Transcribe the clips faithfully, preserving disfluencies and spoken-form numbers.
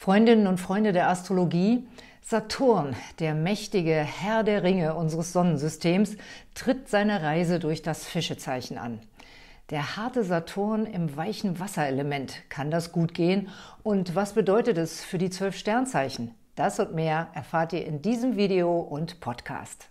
Freundinnen und Freunde der Astrologie, Saturn, der mächtige Herr der Ringe unseres Sonnensystems, tritt seine Reise durch das Fischezeichen an. Der harte Saturn im weichen Wasserelement, kann das gut gehen? Und was bedeutet es für die zwölf Sternzeichen? Das und mehr erfahrt ihr in diesem Video und Podcast.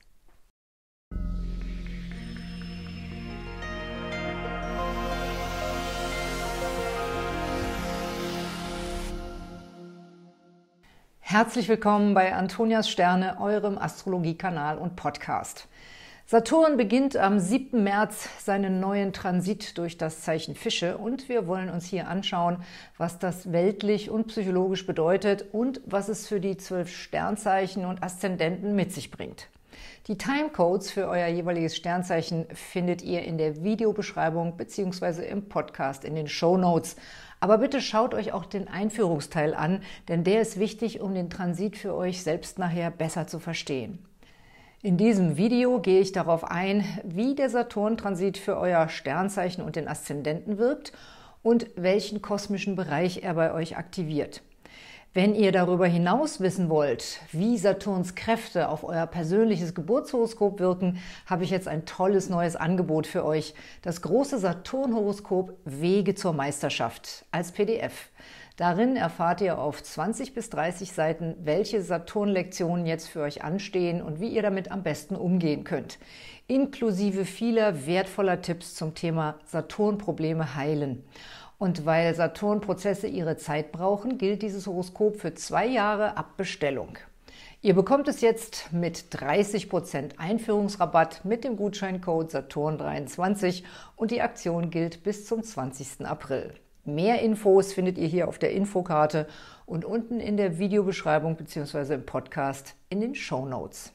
Herzlich willkommen bei Antonias Sterne, eurem Astrologiekanal und Podcast. Saturn beginnt am siebten März seinen neuen Transit durch das Zeichen Fische und wir wollen uns hier anschauen, was das weltlich und psychologisch bedeutet und was es für die zwölf Sternzeichen und Aszendenten mit sich bringt. Die Timecodes für euer jeweiliges Sternzeichen findet ihr in der Videobeschreibung bzw. im Podcast in den Shownotes. Aber bitte schaut euch auch den Einführungsteil an, denn der ist wichtig, um den Transit für euch selbst nachher besser zu verstehen. In diesem Video gehe ich darauf ein, wie der Saturn-Transit für euer Sternzeichen und den Aszendenten wirkt und welchen kosmischen Bereich er bei euch aktiviert. Wenn ihr darüber hinaus wissen wollt, wie Saturns Kräfte auf euer persönliches Geburtshoroskop wirken, habe ich jetzt ein tolles neues Angebot für euch. Das große Saturn-Horoskop Wege zur Meisterschaft als P D F. Darin erfahrt ihr auf zwanzig bis dreißig Seiten, welche Saturn-Lektionen jetzt für euch anstehen und wie ihr damit am besten umgehen könnt. Inklusive vieler wertvoller Tipps zum Thema Saturn-Probleme heilen. Und weil Saturn-Prozesse ihre Zeit brauchen, gilt dieses Horoskop für zwei Jahre ab Bestellung. Ihr bekommt es jetzt mit dreißig Prozent Einführungsrabatt mit dem Gutscheincode Saturn dreiundzwanzig und die Aktion gilt bis zum zwanzigsten April. Mehr Infos findet ihr hier auf der Infokarte und unten in der Videobeschreibung bzw. im Podcast in den Shownotes.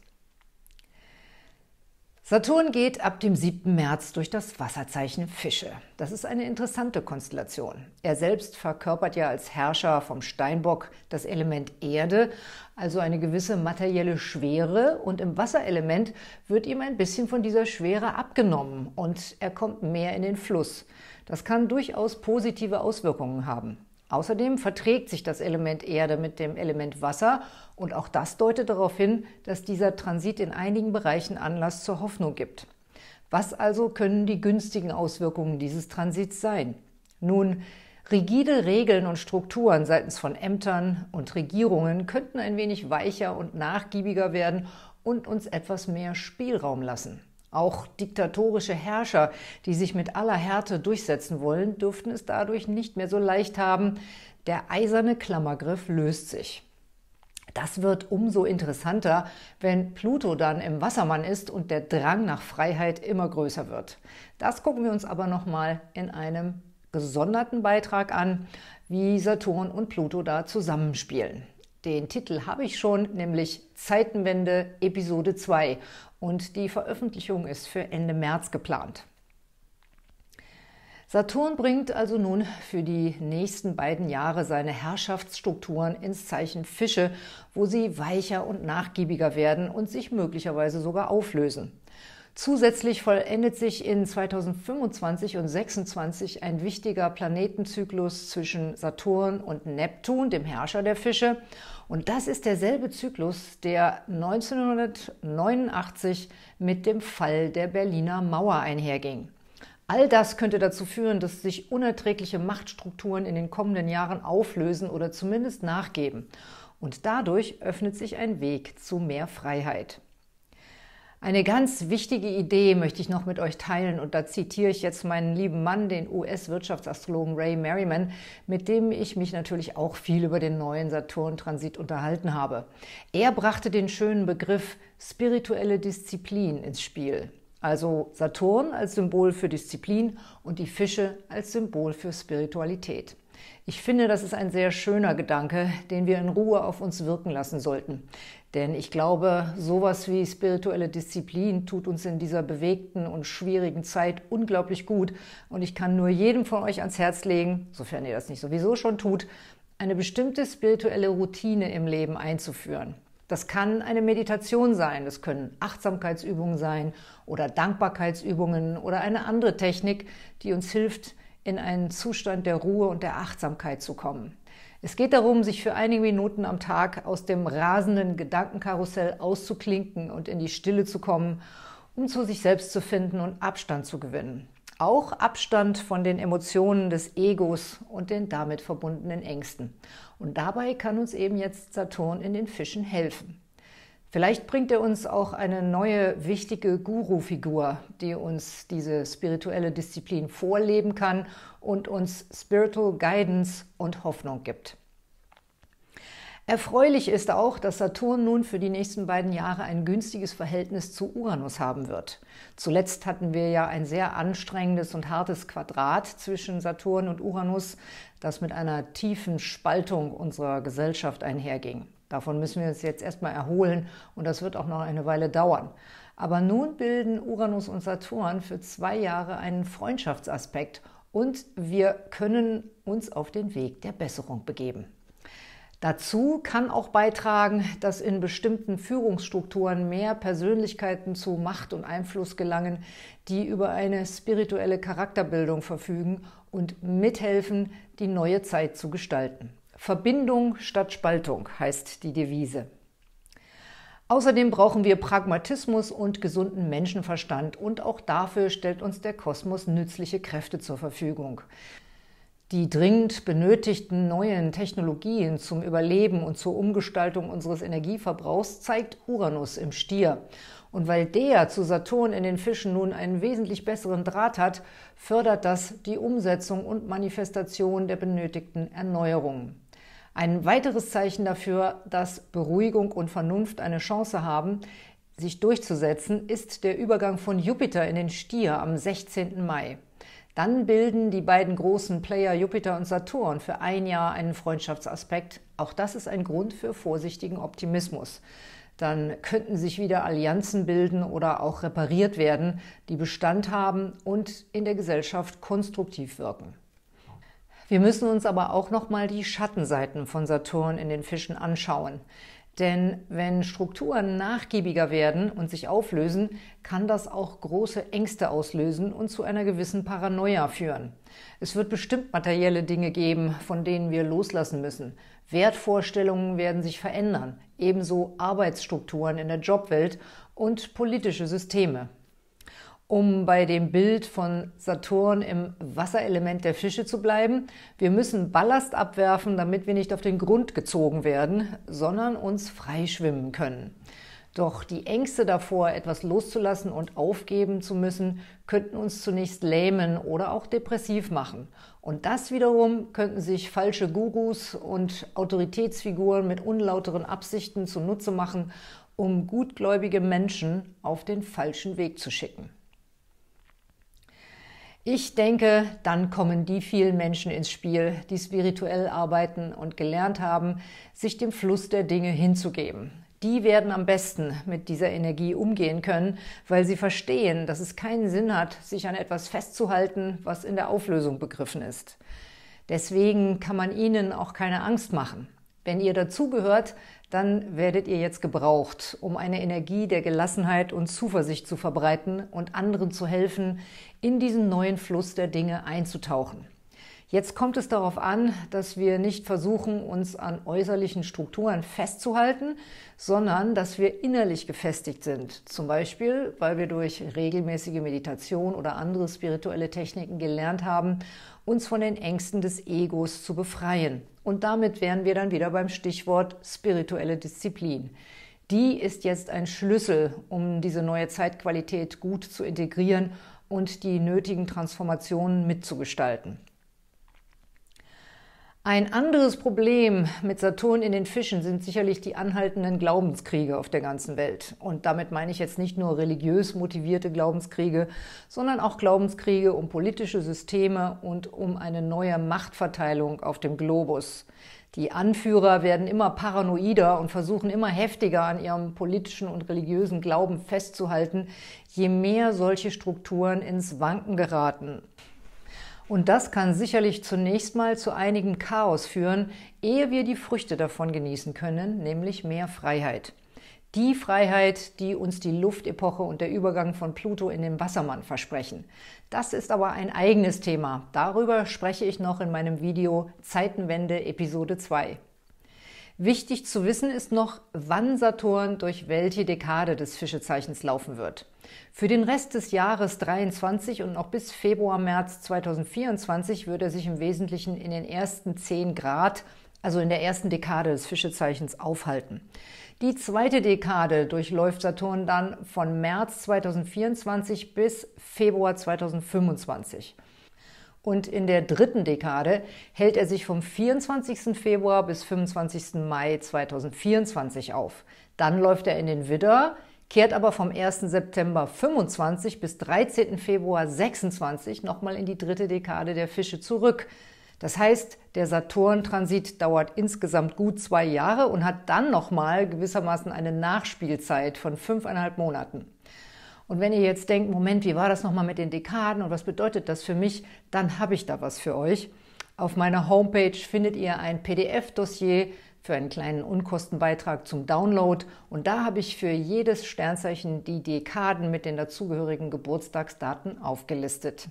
Saturn geht ab dem siebten März durch das Wasserzeichen Fische. Das ist eine interessante Konstellation. Er selbst verkörpert ja als Herrscher vom Steinbock das Element Erde, also eine gewisse materielle Schwere, und im Wasserelement wird ihm ein bisschen von dieser Schwere abgenommen und er kommt mehr in den Fluss. Das kann durchaus positive Auswirkungen haben. Außerdem verträgt sich das Element Erde mit dem Element Wasser und auch das deutet darauf hin, dass dieser Transit in einigen Bereichen Anlass zur Hoffnung gibt. Was also können die günstigen Auswirkungen dieses Transits sein? Nun, rigide Regeln und Strukturen seitens von Ämtern und Regierungen könnten ein wenig weicher und nachgiebiger werden und uns etwas mehr Spielraum lassen. Auch diktatorische Herrscher, die sich mit aller Härte durchsetzen wollen, dürften es dadurch nicht mehr so leicht haben. Der eiserne Klammergriff löst sich. Das wird umso interessanter, wenn Pluto dann im Wassermann ist und der Drang nach Freiheit immer größer wird. Das gucken wir uns aber nochmal in einem gesonderten Beitrag an, wie Saturn und Pluto da zusammenspielen. Den Titel habe ich schon, nämlich Zeitenwende Episode zwei, und die Veröffentlichung ist für Ende März geplant. Saturn bringt also nun für die nächsten beiden Jahre seine Herrschaftsstrukturen ins Zeichen Fische, wo sie weicher und nachgiebiger werden und sich möglicherweise sogar auflösen. Zusätzlich vollendet sich in zweitausendfünfundzwanzig und zweitausendsechsundzwanzig ein wichtiger Planetenzyklus zwischen Saturn und Neptun, dem Herrscher der Fische. Und das ist derselbe Zyklus, der neunzehnhundertneunundachtzig mit dem Fall der Berliner Mauer einherging. All das könnte dazu führen, dass sich unerträgliche Machtstrukturen in den kommenden Jahren auflösen oder zumindest nachgeben. Und dadurch öffnet sich ein Weg zu mehr Freiheit. Eine ganz wichtige Idee möchte ich noch mit euch teilen und da zitiere ich jetzt meinen lieben Mann, den U S-Wirtschaftsastrologen Ray Merriman, mit dem ich mich natürlich auch viel über den neuen Saturn-Transit unterhalten habe. Er brachte den schönen Begriff spirituelle Disziplin ins Spiel. Also Saturn als Symbol für Disziplin und die Fische als Symbol für Spiritualität. Ich finde, das ist ein sehr schöner Gedanke, den wir in Ruhe auf uns wirken lassen sollten. Denn ich glaube, sowas wie spirituelle Disziplin tut uns in dieser bewegten und schwierigen Zeit unglaublich gut. Und ich kann nur jedem von euch ans Herz legen, sofern ihr das nicht sowieso schon tut, eine bestimmte spirituelle Routine im Leben einzuführen. Das kann eine Meditation sein, das können Achtsamkeitsübungen sein oder Dankbarkeitsübungen oder eine andere Technik, die uns hilft, in einen Zustand der Ruhe und der Achtsamkeit zu kommen. Es geht darum, sich für einige Minuten am Tag aus dem rasenden Gedankenkarussell auszuklinken und in die Stille zu kommen, um zu sich selbst zu finden und Abstand zu gewinnen. Auch Abstand von den Emotionen des Egos und den damit verbundenen Ängsten. Und dabei kann uns eben jetzt Saturn in den Fischen helfen. Vielleicht bringt er uns auch eine neue, wichtige Guru-Figur, die uns diese spirituelle Disziplin vorleben kann und uns Spiritual Guidance und Hoffnung gibt. Erfreulich ist auch, dass Saturn nun für die nächsten beiden Jahre ein günstiges Verhältnis zu Uranus haben wird. Zuletzt hatten wir ja ein sehr anstrengendes und hartes Quadrat zwischen Saturn und Uranus, das mit einer tiefen Spaltung unserer Gesellschaft einherging. Davon müssen wir uns jetzt erstmal erholen und das wird auch noch eine Weile dauern. Aber nun bilden Uranus und Saturn für zwei Jahre einen Freundschaftsaspekt und wir können uns auf den Weg der Besserung begeben. Dazu kann auch beitragen, dass in bestimmten Führungsstrukturen mehr Persönlichkeiten zu Macht und Einfluss gelangen, die über eine spirituelle Charakterbildung verfügen und mithelfen, die neue Zeit zu gestalten. Verbindung statt Spaltung heißt die Devise. Außerdem brauchen wir Pragmatismus und gesunden Menschenverstand und auch dafür stellt uns der Kosmos nützliche Kräfte zur Verfügung. Die dringend benötigten neuen Technologien zum Überleben und zur Umgestaltung unseres Energieverbrauchs zeigt Uranus im Stier. Und weil der zu Saturn in den Fischen nun einen wesentlich besseren Draht hat, fördert das die Umsetzung und Manifestation der benötigten Erneuerungen. Ein weiteres Zeichen dafür, dass Beruhigung und Vernunft eine Chance haben, sich durchzusetzen, ist der Übergang von Jupiter in den Stier am sechzehnten Mai. Dann bilden die beiden großen Player Jupiter und Saturn für ein Jahr einen Freundschaftsaspekt. Auch das ist ein Grund für vorsichtigen Optimismus. Dann könnten sich wieder Allianzen bilden oder auch repariert werden, die Bestand haben und in der Gesellschaft konstruktiv wirken. Wir müssen uns aber auch noch mal die Schattenseiten von Saturn in den Fischen anschauen. Denn wenn Strukturen nachgiebiger werden und sich auflösen, kann das auch große Ängste auslösen und zu einer gewissen Paranoia führen. Es wird bestimmt materielle Dinge geben, von denen wir loslassen müssen. Wertvorstellungen werden sich verändern, ebenso Arbeitsstrukturen in der Jobwelt und politische Systeme. Um bei dem Bild von Saturn im Wasserelement der Fische zu bleiben, wir müssen Ballast abwerfen, damit wir nicht auf den Grund gezogen werden, sondern uns frei schwimmen können. Doch die Ängste davor, etwas loszulassen und aufgeben zu müssen, könnten uns zunächst lähmen oder auch depressiv machen. Und das wiederum könnten sich falsche Gurus und Autoritätsfiguren mit unlauteren Absichten zunutze machen, um gutgläubige Menschen auf den falschen Weg zu schicken. Ich denke, dann kommen die vielen Menschen ins Spiel, die spirituell arbeiten und gelernt haben, sich dem Fluss der Dinge hinzugeben. Die werden am besten mit dieser Energie umgehen können, weil sie verstehen, dass es keinen Sinn hat, sich an etwas festzuhalten, was in der Auflösung begriffen ist. Deswegen kann man ihnen auch keine Angst machen. Wenn ihr dazugehört, dann werdet ihr jetzt gebraucht, um eine Energie der Gelassenheit und Zuversicht zu verbreiten und anderen zu helfen, in diesen neuen Fluss der Dinge einzutauchen. Jetzt kommt es darauf an, dass wir nicht versuchen, uns an äußerlichen Strukturen festzuhalten, sondern dass wir innerlich gefestigt sind. Zum Beispiel, weil wir durch regelmäßige Meditation oder andere spirituelle Techniken gelernt haben, uns von den Ängsten des Egos zu befreien. Und damit wären wir dann wieder beim Stichwort spirituelle Disziplin. Die ist jetzt ein Schlüssel, um diese neue Zeitqualität gut zu integrieren und die nötigen Transformationen mitzugestalten. Ein anderes Problem mit Saturn in den Fischen sind sicherlich die anhaltenden Glaubenskriege auf der ganzen Welt. Und damit meine ich jetzt nicht nur religiös motivierte Glaubenskriege, sondern auch Glaubenskriege um politische Systeme und um eine neue Machtverteilung auf dem Globus. Die Anführer werden immer paranoider und versuchen immer heftiger an ihrem politischen und religiösen Glauben festzuhalten, je mehr solche Strukturen ins Wanken geraten. Und das kann sicherlich zunächst mal zu einigem Chaos führen, ehe wir die Früchte davon genießen können, nämlich mehr Freiheit. Die Freiheit, die uns die Luftepoche und der Übergang von Pluto in den Wassermann versprechen. Das ist aber ein eigenes Thema. Darüber spreche ich noch in meinem Video Zeitenwende Episode zwei. Wichtig zu wissen ist noch, wann Saturn durch welche Dekade des Fischezeichens laufen wird. Für den Rest des Jahres dreiundzwanzig und noch bis Februar, März zweitausendvierundzwanzig wird er sich im Wesentlichen in den ersten zehn Grad, also in der ersten Dekade des Fischezeichens, aufhalten. Die zweite Dekade durchläuft Saturn dann von März zweitausendvierundzwanzig bis Februar zweitausendfünfundzwanzig. Und in der dritten Dekade hält er sich vom vierundzwanzigsten Februar bis fünfundzwanzigsten Mai zweitausendvierundzwanzig auf. Dann läuft er in den Widder, kehrt aber vom ersten September fünfundzwanzig bis dreizehnten Februar sechsundzwanzig nochmal in die dritte Dekade der Fische zurück. Das heißt, der Saturn-Transit dauert insgesamt gut zwei Jahre und hat dann nochmal gewissermaßen eine Nachspielzeit von fünfeinhalb Monaten. Und wenn ihr jetzt denkt, Moment, wie war das nochmal mit den Dekaden und was bedeutet das für mich, dann habe ich da was für euch. Auf meiner Homepage findet ihr ein P D F-Dossier für einen kleinen Unkostenbeitrag zum Download und da habe ich für jedes Sternzeichen die Dekaden mit den dazugehörigen Geburtstagsdaten aufgelistet.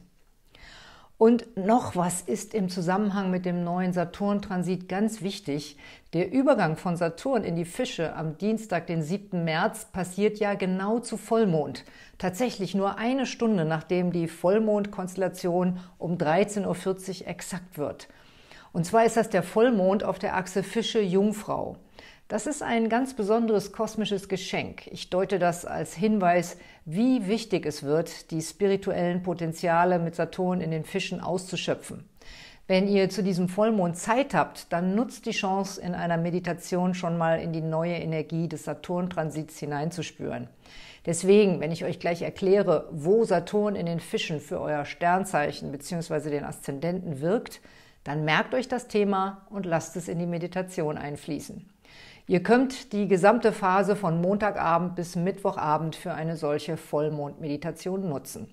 Und noch was ist im Zusammenhang mit dem neuen Saturn-Transit ganz wichtig. Der Übergang von Saturn in die Fische am Dienstag, den siebten März, passiert ja genau zu Vollmond. Tatsächlich nur eine Stunde, nachdem die Vollmondkonstellation um dreizehn Uhr vierzig exakt wird. Und zwar ist das der Vollmond auf der Achse Fische-Jungfrau. Das ist ein ganz besonderes kosmisches Geschenk. Ich deute das als Hinweis, wie wichtig es wird, die spirituellen Potenziale mit Saturn in den Fischen auszuschöpfen. Wenn ihr zu diesem Vollmond Zeit habt, dann nutzt die Chance, in einer Meditation schon mal in die neue Energie des Saturn-Transits hineinzuspüren. Deswegen, wenn ich euch gleich erkläre, wo Saturn in den Fischen für euer Sternzeichen bzw. den Aszendenten wirkt, dann merkt euch das Thema und lasst es in die Meditation einfließen. Ihr könnt die gesamte Phase von Montagabend bis Mittwochabend für eine solche Vollmondmeditation nutzen.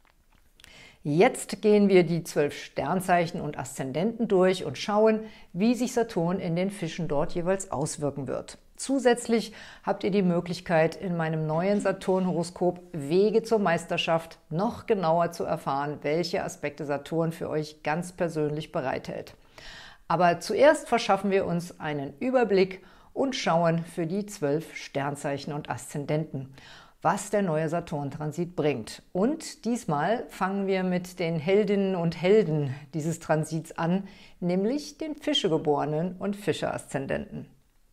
Jetzt gehen wir die zwölf Sternzeichen und Aszendenten durch und schauen, wie sich Saturn in den Fischen dort jeweils auswirken wird. Zusätzlich habt ihr die Möglichkeit, in meinem neuen Saturn-Horoskop Wege zur Meisterschaft noch genauer zu erfahren, welche Aspekte Saturn für euch ganz persönlich bereithält. Aber zuerst verschaffen wir uns einen Überblick und schauen für die zwölf Sternzeichen und Aszendenten, was der neue Saturn-Transit bringt. Und diesmal fangen wir mit den Heldinnen und Helden dieses Transits an, nämlich den Fischegeborenen und Fische-Aszendenten.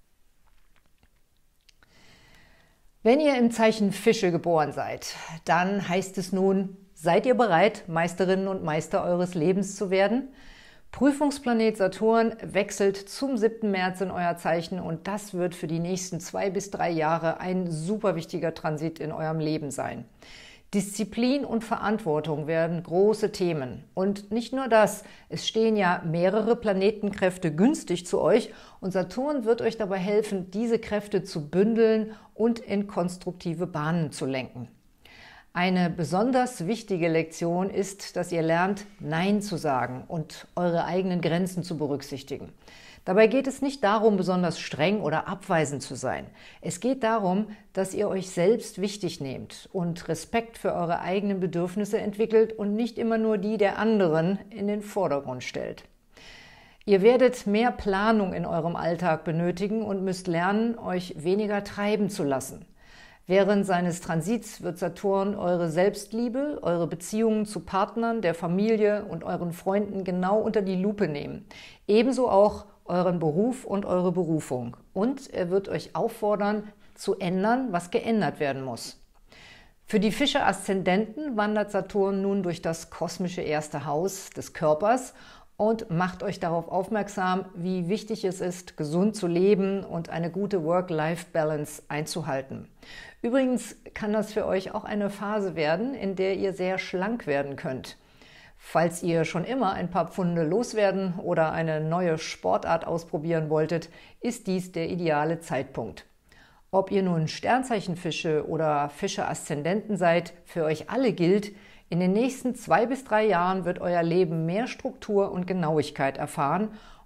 Wenn ihr im Zeichen Fische geboren seid, dann heißt es nun, seid ihr bereit, Meisterinnen und Meister eures Lebens zu werden? Prüfungsplanet Saturn wechselt zum siebten März in euer Zeichen und das wird für die nächsten zwei bis drei Jahre ein super wichtiger Transit in eurem Leben sein. Disziplin und Verantwortung werden große Themen. Und nicht nur das, es stehen ja mehrere Planetenkräfte günstig zu euch und Saturn wird euch dabei helfen, diese Kräfte zu bündeln und in konstruktive Bahnen zu lenken. Eine besonders wichtige Lektion ist, dass ihr lernt, Nein zu sagen und eure eigenen Grenzen zu berücksichtigen. Dabei geht es nicht darum, besonders streng oder abweisend zu sein. Es geht darum, dass ihr euch selbst wichtig nehmt und Respekt für eure eigenen Bedürfnisse entwickelt und nicht immer nur die der anderen in den Vordergrund stellt. Ihr werdet mehr Planung in eurem Alltag benötigen und müsst lernen, euch weniger treiben zu lassen. Während seines Transits wird Saturn eure Selbstliebe, eure Beziehungen zu Partnern, der Familie und euren Freunden genau unter die Lupe nehmen. Ebenso auch euren Beruf und eure Berufung. Und er wird euch auffordern, zu ändern, was geändert werden muss. Für die Fische-Aszendenten wandert Saturn nun durch das kosmische erste Haus des Körpers und macht euch darauf aufmerksam, wie wichtig es ist, gesund zu leben und eine gute Work-Life-Balance einzuhalten. Übrigens kann das für euch auch eine Phase werden, in der ihr sehr schlank werden könnt. Falls ihr schon immer ein paar Pfunde loswerden oder eine neue Sportart ausprobieren wolltet, ist dies der ideale Zeitpunkt. Ob ihr nun Sternzeichenfische oder Fische-Aszendenten seid, für euch alle gilt, in den nächsten zwei bis drei Jahren wird euer Leben mehr Struktur und Genauigkeit erfahren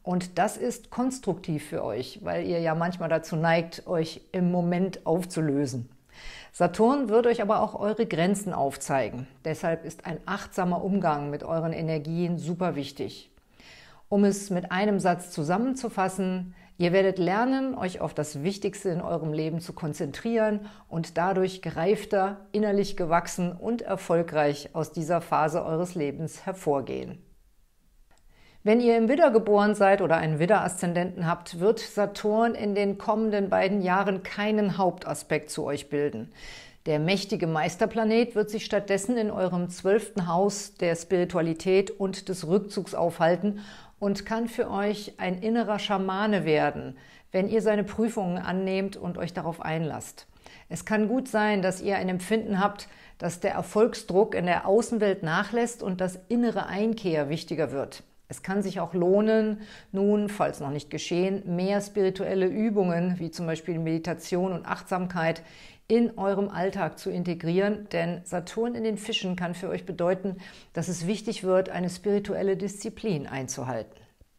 Und das ist konstruktiv für euch, weil ihr ja manchmal dazu neigt, euch im Moment aufzulösen. Saturn wird euch aber auch eure Grenzen aufzeigen. Deshalb ist ein achtsamer Umgang mit euren Energien super wichtig. Um es mit einem Satz zusammenzufassen: Ihr werdet lernen, euch auf das Wichtigste in eurem Leben zu konzentrieren und dadurch gereifter, innerlich gewachsen und erfolgreich aus dieser Phase eures Lebens hervorgehen. Wenn ihr im Widder geboren seid oder einen Widder-Aszendenten habt, wird Saturn in den kommenden beiden Jahren keinen Hauptaspekt zu euch bilden. Der mächtige Meisterplanet wird sich stattdessen in eurem zwölften Haus der Spiritualität und des Rückzugs aufhalten und kann für euch ein innerer Schamane werden, wenn ihr seine Prüfungen annehmt und euch darauf einlasst. Es kann gut sein, dass ihr ein Empfinden habt, dass der Erfolgsdruck in der Außenwelt nachlässt und das innere Einkehr wichtiger wird. Es kann sich auch lohnen, nun, falls noch nicht geschehen, mehr spirituelle Übungen, wie zum Beispiel Meditation und Achtsamkeit, in eurem Alltag zu integrieren, denn Saturn in den Fischen kann für euch bedeuten, dass es wichtig wird, eine spirituelle Disziplin einzuhalten.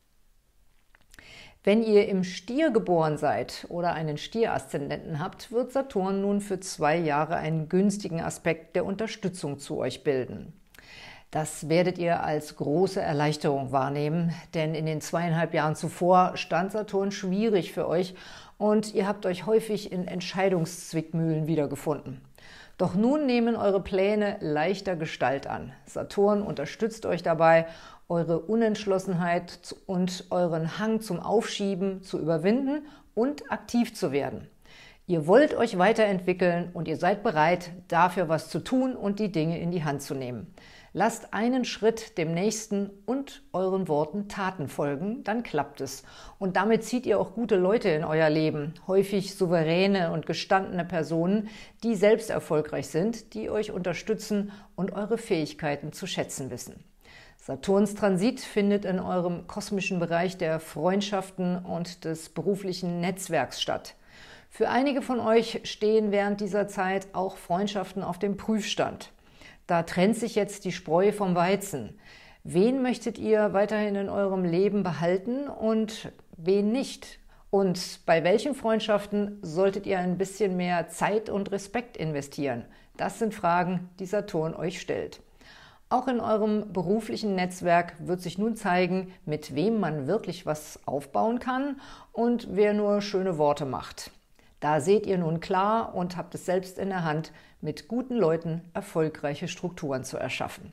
Wenn ihr im Stier geboren seid oder einen Stier-Aszendenten habt, wird Saturn nun für zwei Jahre einen günstigen Aspekt der Unterstützung zu euch bilden. Das werdet ihr als große Erleichterung wahrnehmen, denn in den zweieinhalb Jahren zuvor stand Saturn schwierig für euch und ihr habt euch häufig in Entscheidungszwickmühlen wiedergefunden. Doch nun nehmen eure Pläne leichter Gestalt an. Saturn unterstützt euch dabei, eure Unentschlossenheit und euren Hang zum Aufschieben zu überwinden und aktiv zu werden. Ihr wollt euch weiterentwickeln und ihr seid bereit, dafür was zu tun und die Dinge in die Hand zu nehmen. Lasst einen Schritt dem nächsten und euren Worten Taten folgen, dann klappt es. Und damit zieht ihr auch gute Leute in euer Leben, häufig souveräne und gestandene Personen, die selbst erfolgreich sind, die euch unterstützen und eure Fähigkeiten zu schätzen wissen. Saturns Transit findet in eurem kosmischen Bereich der Freundschaften und des beruflichen Netzwerks statt. Für einige von euch stehen während dieser Zeit auch Freundschaften auf dem Prüfstand. Da trennt sich jetzt die Spreu vom Weizen. Wen möchtet ihr weiterhin in eurem Leben behalten und wen nicht? Und bei welchen Freundschaften solltet ihr ein bisschen mehr Zeit und Respekt investieren? Das sind Fragen, die Saturn euch stellt. Auch in eurem beruflichen Netzwerk wird sich nun zeigen, mit wem man wirklich was aufbauen kann und wer nur schöne Worte macht. Da seht ihr nun klar und habt es selbst in der Hand, mit guten Leuten erfolgreiche Strukturen zu erschaffen.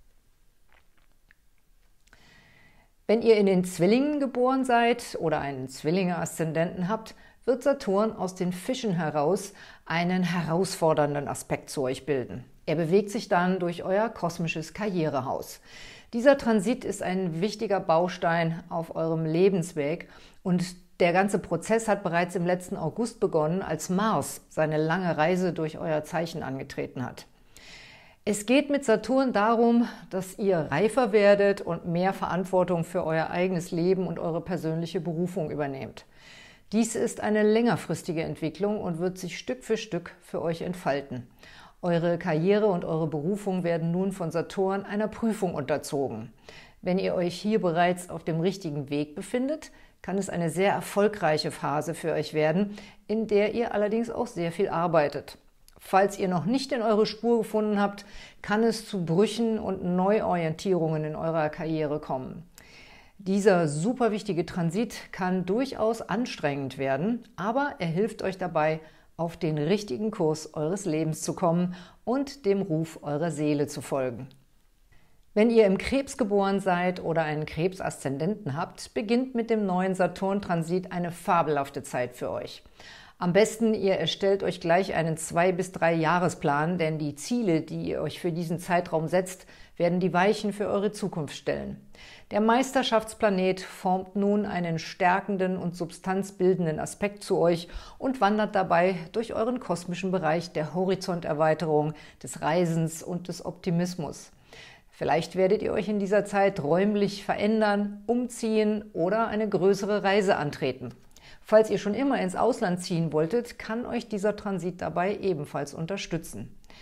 Wenn ihr in den Zwillingen geboren seid oder einen Zwillinge-Aszendenten habt, wird Saturn aus den Fischen heraus einen herausfordernden Aspekt zu euch bilden. Er bewegt sich dann durch euer kosmisches Karrierehaus. Dieser Transit ist ein wichtiger Baustein auf eurem Lebensweg und der ganze Prozess hat bereits im letzten August begonnen, als Mars seine lange Reise durch euer Zeichen angetreten hat. Es geht mit Saturn darum, dass ihr reifer werdet und mehr Verantwortung für euer eigenes Leben und eure persönliche Berufung übernehmt. Dies ist eine längerfristige Entwicklung und wird sich Stück für Stück für euch entfalten. Eure Karriere und eure Berufung werden nun von Saturn einer Prüfung unterzogen. Wenn ihr euch hier bereits auf dem richtigen Weg befindet, kann es eine sehr erfolgreiche Phase für euch werden, in der ihr allerdings auch sehr viel arbeitet. Falls ihr noch nicht in eure Spur gefunden habt, kann es zu Brüchen und Neuorientierungen in eurer Karriere kommen. Dieser super wichtige Transit kann durchaus anstrengend werden, aber er hilft euch dabei, auf den richtigen Kurs eures Lebens zu kommen und dem Ruf eurer Seele zu folgen. Wenn ihr im Krebs geboren seid oder einen Krebs-Aszendenten habt, beginnt mit dem neuen Saturn-Transit eine fabelhafte Zeit für euch. Am besten, ihr erstellt euch gleich einen zwei- bis drei Jahresplan, denn die Ziele, die ihr euch für diesen Zeitraum setzt, werden die Weichen für eure Zukunft stellen. Der Meisterschaftsplanet formt nun einen stärkenden und substanzbildenden Aspekt zu euch und wandert dabei durch euren kosmischen Bereich der Horizonterweiterung, des Reisens und des Optimismus. Vielleicht werdet ihr euch in dieser Zeit räumlich verändern, umziehen oder eine größere Reise antreten. Falls ihr schon immer ins Ausland ziehen wolltet, kann euch dieser Transit dabei ebenfalls unterstützen.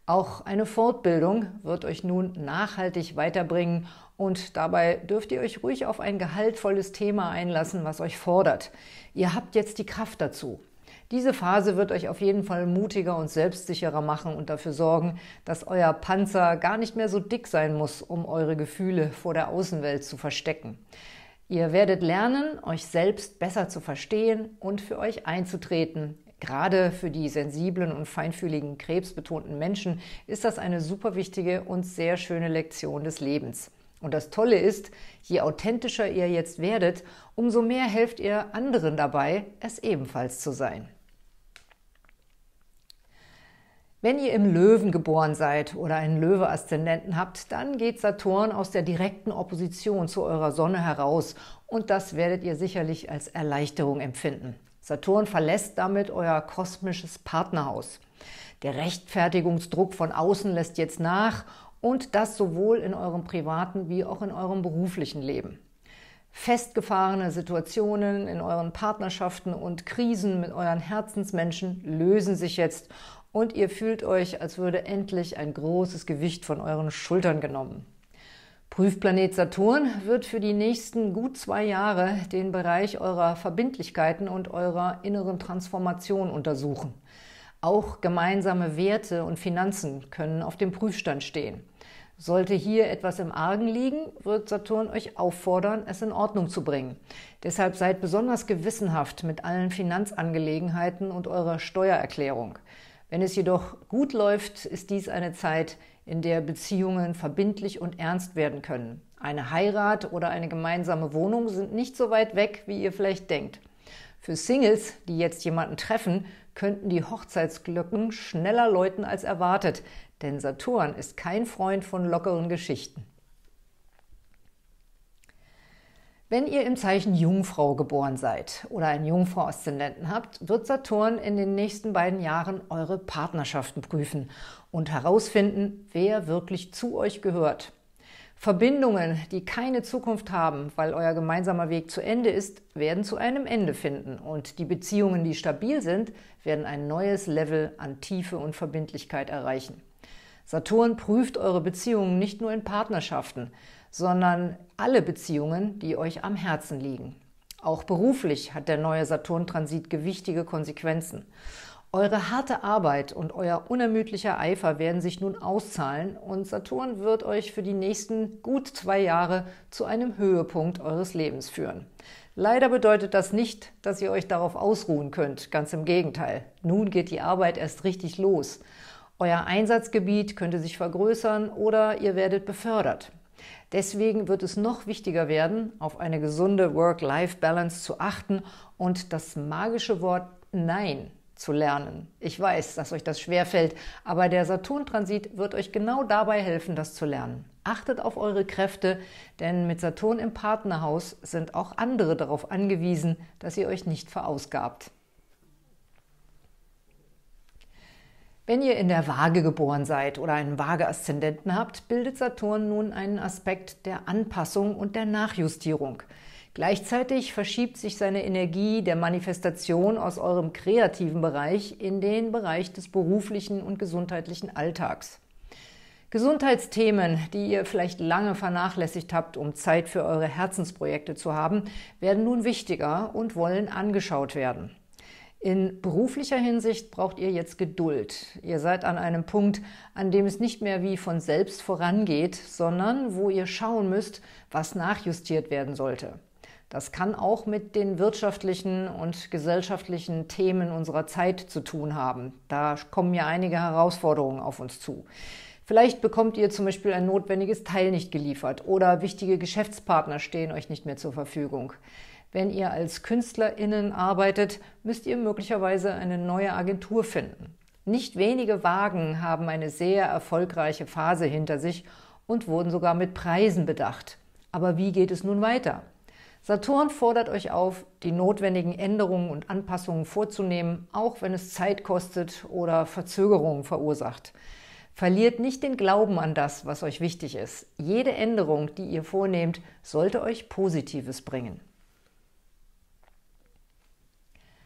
Auch eine Fortbildung wird euch nun nachhaltig weiterbringen und dabei dürft ihr euch ruhig auf ein gehaltvolles Thema einlassen, was euch fordert. Ihr habt jetzt die Kraft dazu. Diese Phase wird euch auf jeden Fall mutiger und selbstsicherer machen und dafür sorgen, dass euer Panzer gar nicht mehr so dick sein muss, um eure Gefühle vor der Außenwelt zu verstecken. Ihr werdet lernen, euch selbst besser zu verstehen und für euch einzutreten. Gerade für die sensiblen und feinfühligen, krebsbetonten Menschen ist das eine super wichtige und sehr schöne Lektion des Lebens. Und das Tolle ist, je authentischer ihr jetzt werdet, umso mehr helft ihr anderen dabei, es ebenfalls zu sein. Wenn ihr im Löwen geboren seid oder einen Löwe-Aszendenten habt, dann geht Saturn aus der direkten Opposition zu eurer Sonne heraus und das werdet ihr sicherlich als Erleichterung empfinden. Saturn verlässt damit euer kosmisches Partnerhaus. Der Rechtfertigungsdruck von außen lässt jetzt nach und das sowohl in eurem privaten wie auch in eurem beruflichen Leben. Festgefahrene Situationen in euren Partnerschaften und Krisen mit euren Herzensmenschen lösen sich jetzt und ihr fühlt euch, als würde endlich ein großes Gewicht von euren Schultern genommen. Prüfplanet Saturn wird für die nächsten gut zwei Jahre den Bereich eurer Verbindlichkeiten und eurer inneren Transformation untersuchen. Auch gemeinsame Werte und Finanzen können auf dem Prüfstand stehen. Sollte hier etwas im Argen liegen, wird Saturn euch auffordern, es in Ordnung zu bringen. Deshalb seid besonders gewissenhaft mit allen Finanzangelegenheiten und eurer Steuererklärung. Wenn es jedoch gut läuft, ist dies eine Zeit, in der Beziehungen verbindlich und ernst werden können. Eine Heirat oder eine gemeinsame Wohnung sind nicht so weit weg, wie ihr vielleicht denkt. Für Singles, die jetzt jemanden treffen, könnten die Hochzeitsglocken schneller läuten als erwartet, denn Saturn ist kein Freund von lockeren Geschichten. Wenn ihr im Zeichen Jungfrau geboren seid oder einen Jungfrau-Aszendenten habt, wird Saturn in den nächsten beiden Jahren eure Partnerschaften prüfen und herausfinden, wer wirklich zu euch gehört. Verbindungen, die keine Zukunft haben, weil euer gemeinsamer Weg zu Ende ist, werden zu einem Ende finden und die Beziehungen, die stabil sind, werden ein neues Level an Tiefe und Verbindlichkeit erreichen. Saturn prüft eure Beziehungen nicht nur in Partnerschaften, sondern alle Beziehungen, die euch am Herzen liegen. Auch beruflich hat der neue Saturn-Transit gewichtige Konsequenzen. Eure harte Arbeit und euer unermüdlicher Eifer werden sich nun auszahlen und Saturn wird euch für die nächsten gut zwei Jahre zu einem Höhepunkt eures Lebens führen. Leider bedeutet das nicht, dass ihr euch darauf ausruhen könnt, ganz im Gegenteil. Nun geht die Arbeit erst richtig los. Euer Einsatzgebiet könnte sich vergrößern oder ihr werdet befördert. Deswegen wird es noch wichtiger werden, auf eine gesunde Work-Life-Balance zu achten und das magische Wort Nein zu lernen. Ich weiß, dass euch das schwerfällt, aber der Saturn-Transit wird euch genau dabei helfen, das zu lernen. Achtet auf eure Kräfte, denn mit Saturn im Partnerhaus sind auch andere darauf angewiesen, dass ihr euch nicht verausgabt. Wenn ihr in der Waage geboren seid oder einen Waage-Aszendenten habt, bildet Saturn nun einen Aspekt der Anpassung und der Nachjustierung. Gleichzeitig verschiebt sich seine Energie der Manifestation aus eurem kreativen Bereich in den Bereich des beruflichen und gesundheitlichen Alltags. Gesundheitsthemen, die ihr vielleicht lange vernachlässigt habt, um Zeit für eure Herzensprojekte zu haben, werden nun wichtiger und wollen angeschaut werden. In beruflicher Hinsicht braucht ihr jetzt Geduld. Ihr seid an einem Punkt, an dem es nicht mehr wie von selbst vorangeht, sondern wo ihr schauen müsst, was nachjustiert werden sollte. Das kann auch mit den wirtschaftlichen und gesellschaftlichen Themen unserer Zeit zu tun haben. Da kommen ja einige Herausforderungen auf uns zu. Vielleicht bekommt ihr zum Beispiel ein notwendiges Teil nicht geliefert oder wichtige Geschäftspartner stehen euch nicht mehr zur Verfügung. Wenn ihr als KünstlerInnen arbeitet, müsst ihr möglicherweise eine neue Agentur finden. Nicht wenige Wagen haben eine sehr erfolgreiche Phase hinter sich und wurden sogar mit Preisen bedacht. Aber wie geht es nun weiter? Saturn fordert euch auf, die notwendigen Änderungen und Anpassungen vorzunehmen, auch wenn es Zeit kostet oder Verzögerungen verursacht. Verliert nicht den Glauben an das, was euch wichtig ist. Jede Änderung, die ihr vornehmt, sollte euch Positives bringen.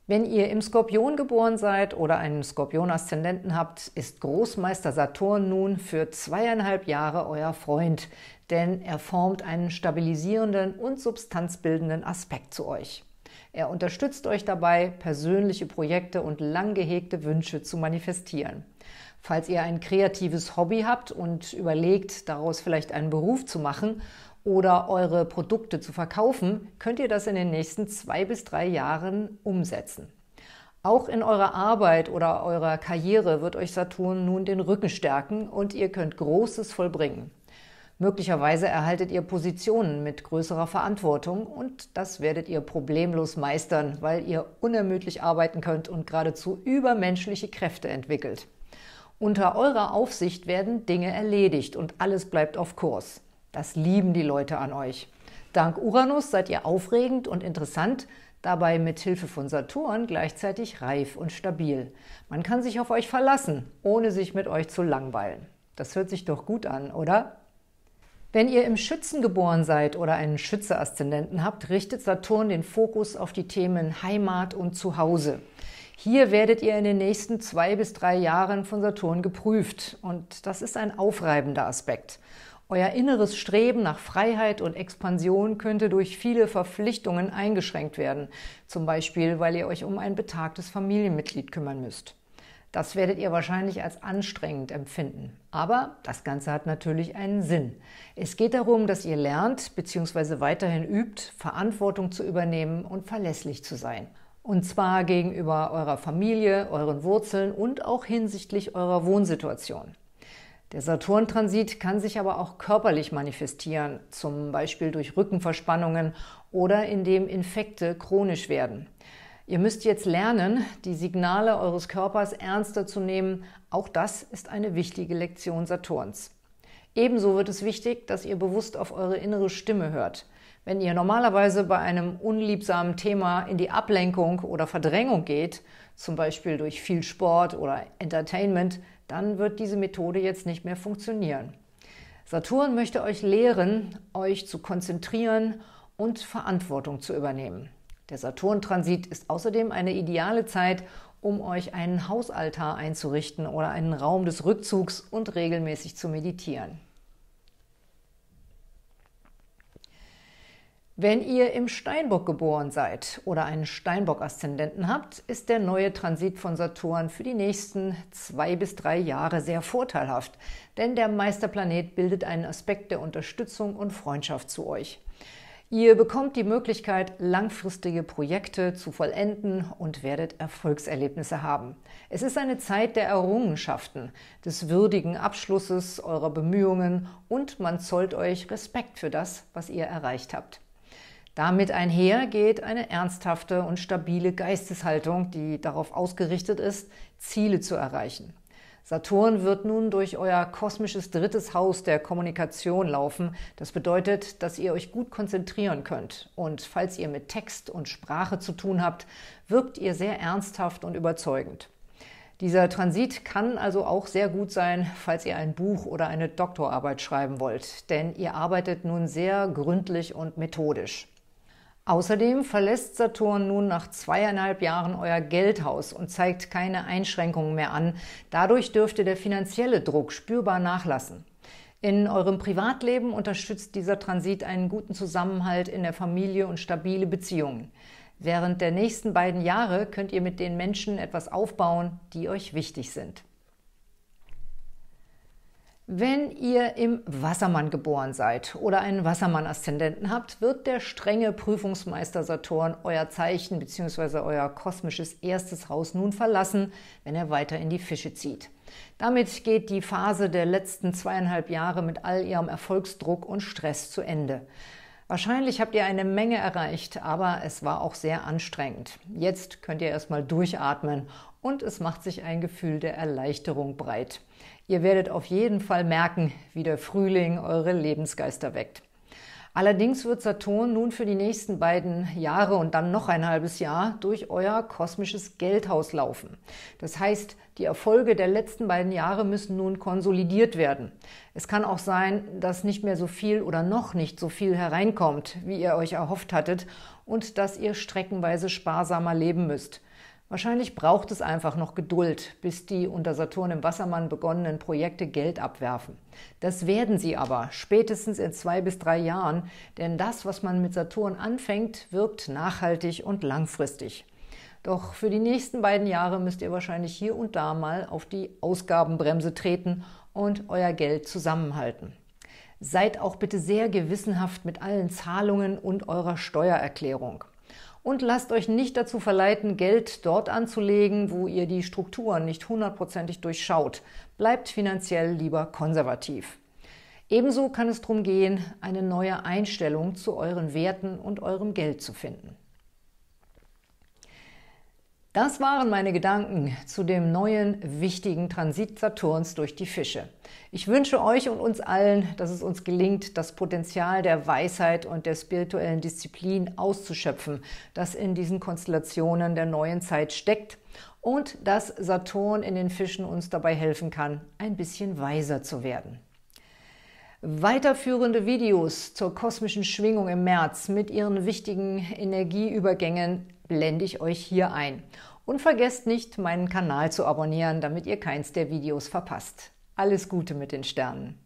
Wenn ihr im Skorpion geboren seid oder einen Skorpion-Aszendenten habt, ist Großmeister Saturn nun für zweieinhalb Jahre euer Freund, denn er formt einen stabilisierenden und substanzbildenden Aspekt zu euch. Er unterstützt euch dabei, persönliche Projekte und lang gehegte Wünsche zu manifestieren. Falls ihr ein kreatives Hobby habt und überlegt, daraus vielleicht einen Beruf zu machen oder eure Produkte zu verkaufen, könnt ihr das in den nächsten zwei bis drei Jahren umsetzen. Auch in eurer Arbeit oder eurer Karriere wird euch Saturn nun den Rücken stärken und ihr könnt Großes vollbringen. Möglicherweise erhaltet ihr Positionen mit größerer Verantwortung und das werdet ihr problemlos meistern, weil ihr unermüdlich arbeiten könnt und geradezu übermenschliche Kräfte entwickelt. Unter eurer Aufsicht werden Dinge erledigt und alles bleibt auf Kurs. Das lieben die Leute an euch. Dank Uranus seid ihr aufregend und interessant, dabei mit Hilfe von Saturn gleichzeitig reif und stabil. Man kann sich auf euch verlassen, ohne sich mit euch zu langweilen. Das hört sich doch gut an, oder? Wenn ihr im Schützen geboren seid oder einen Schütze-Aszendenten habt, richtet Saturn den Fokus auf die Themen Heimat und Zuhause. Hier werdet ihr in den nächsten zwei bis drei Jahren von Saturn geprüft und das ist ein aufreibender Aspekt. Euer inneres Streben nach Freiheit und Expansion könnte durch viele Verpflichtungen eingeschränkt werden, zum Beispiel, weil ihr euch um ein betagtes Familienmitglied kümmern müsst. Das werdet ihr wahrscheinlich als anstrengend empfinden. Aber das Ganze hat natürlich einen Sinn. Es geht darum, dass ihr lernt bzw. weiterhin übt, Verantwortung zu übernehmen und verlässlich zu sein. Und zwar gegenüber eurer Familie, euren Wurzeln und auch hinsichtlich eurer Wohnsituation. Der Saturn-Transit kann sich aber auch körperlich manifestieren, zum Beispiel durch Rückenverspannungen oder indem Infekte chronisch werden. Ihr müsst jetzt lernen, die Signale eures Körpers ernster zu nehmen. Auch das ist eine wichtige Lektion Saturns. Ebenso wird es wichtig, dass ihr bewusst auf eure innere Stimme hört. Wenn ihr normalerweise bei einem unliebsamen Thema in die Ablenkung oder Verdrängung geht, zum Beispiel durch viel Sport oder Entertainment, dann wird diese Methode jetzt nicht mehr funktionieren. Saturn möchte euch lehren, euch zu konzentrieren und Verantwortung zu übernehmen. Der Saturn-Transit ist außerdem eine ideale Zeit, um euch einen Hausaltar einzurichten oder einen Raum des Rückzugs und regelmäßig zu meditieren. Wenn ihr im Steinbock geboren seid oder einen Steinbock-Aszendenten habt, ist der neue Transit von Saturn für die nächsten zwei bis drei Jahre sehr vorteilhaft, denn der Meisterplanet bildet einen Aspekt der Unterstützung und Freundschaft zu euch. Ihr bekommt die Möglichkeit, langfristige Projekte zu vollenden und werdet Erfolgserlebnisse haben. Es ist eine Zeit der Errungenschaften, des würdigen Abschlusses eurer Bemühungen und man zollt euch Respekt für das, was ihr erreicht habt. Damit einher geht eine ernsthafte und stabile Geisteshaltung, die darauf ausgerichtet ist, Ziele zu erreichen. Saturn wird nun durch euer kosmisches drittes Haus der Kommunikation laufen. Das bedeutet, dass ihr euch gut konzentrieren könnt. Und falls ihr mit Text und Sprache zu tun habt, wirkt ihr sehr ernsthaft und überzeugend. Dieser Transit kann also auch sehr gut sein, falls ihr ein Buch oder eine Doktorarbeit schreiben wollt, denn ihr arbeitet nun sehr gründlich und methodisch. Außerdem verlässt Saturn nun nach zweieinhalb Jahren euer Geldhaus und zeigt keine Einschränkungen mehr an. Dadurch dürfte der finanzielle Druck spürbar nachlassen. In eurem Privatleben unterstützt dieser Transit einen guten Zusammenhalt in der Familie und stabile Beziehungen. Während der nächsten beiden Jahre könnt ihr mit den Menschen etwas aufbauen, die euch wichtig sind. Wenn ihr im Wassermann geboren seid oder einen Wassermann-Aszendenten habt, wird der strenge Prüfungsmeister Saturn euer Zeichen bzw. euer kosmisches erstes Haus nun verlassen, wenn er weiter in die Fische zieht. Damit geht die Phase der letzten zweieinhalb Jahre mit all ihrem Erfolgsdruck und Stress zu Ende. Wahrscheinlich habt ihr eine Menge erreicht, aber es war auch sehr anstrengend. Jetzt könnt ihr erstmal durchatmen und es macht sich ein Gefühl der Erleichterung breit. Ihr werdet auf jeden Fall merken, wie der Frühling eure Lebensgeister weckt. Allerdings wird Saturn nun für die nächsten beiden Jahre und dann noch ein halbes Jahr durch euer kosmisches Geldhaus laufen. Das heißt, die Erfolge der letzten beiden Jahre müssen nun konsolidiert werden. Es kann auch sein, dass nicht mehr so viel oder noch nicht so viel hereinkommt, wie ihr euch erhofft hattet, und dass ihr streckenweise sparsamer leben müsst. Wahrscheinlich braucht es einfach noch Geduld, bis die unter Saturn im Wassermann begonnenen Projekte Geld abwerfen. Das werden sie aber, spätestens in zwei bis drei Jahren, denn das, was man mit Saturn anfängt, wirkt nachhaltig und langfristig. Doch für die nächsten beiden Jahre müsst ihr wahrscheinlich hier und da mal auf die Ausgabenbremse treten und euer Geld zusammenhalten. Seid auch bitte sehr gewissenhaft mit allen Zahlungen und eurer Steuererklärung. Und lasst euch nicht dazu verleiten, Geld dort anzulegen, wo ihr die Strukturen nicht hundertprozentig durchschaut. Bleibt finanziell lieber konservativ. Ebenso kann es darum gehen, eine neue Einstellung zu euren Werten und eurem Geld zu finden. Das waren meine Gedanken zu dem neuen, wichtigen Transit Saturns durch die Fische. Ich wünsche euch und uns allen, dass es uns gelingt, das Potenzial der Weisheit und der spirituellen Disziplin auszuschöpfen, das in diesen Konstellationen der neuen Zeit steckt, und dass Saturn in den Fischen uns dabei helfen kann, ein bisschen weiser zu werden. Weiterführende Videos zur kosmischen Schwingung im März mit ihren wichtigen Energieübergängen blende ich euch hier ein. Und vergesst nicht, meinen Kanal zu abonnieren, damit ihr keins der Videos verpasst. Alles Gute mit den Sternen!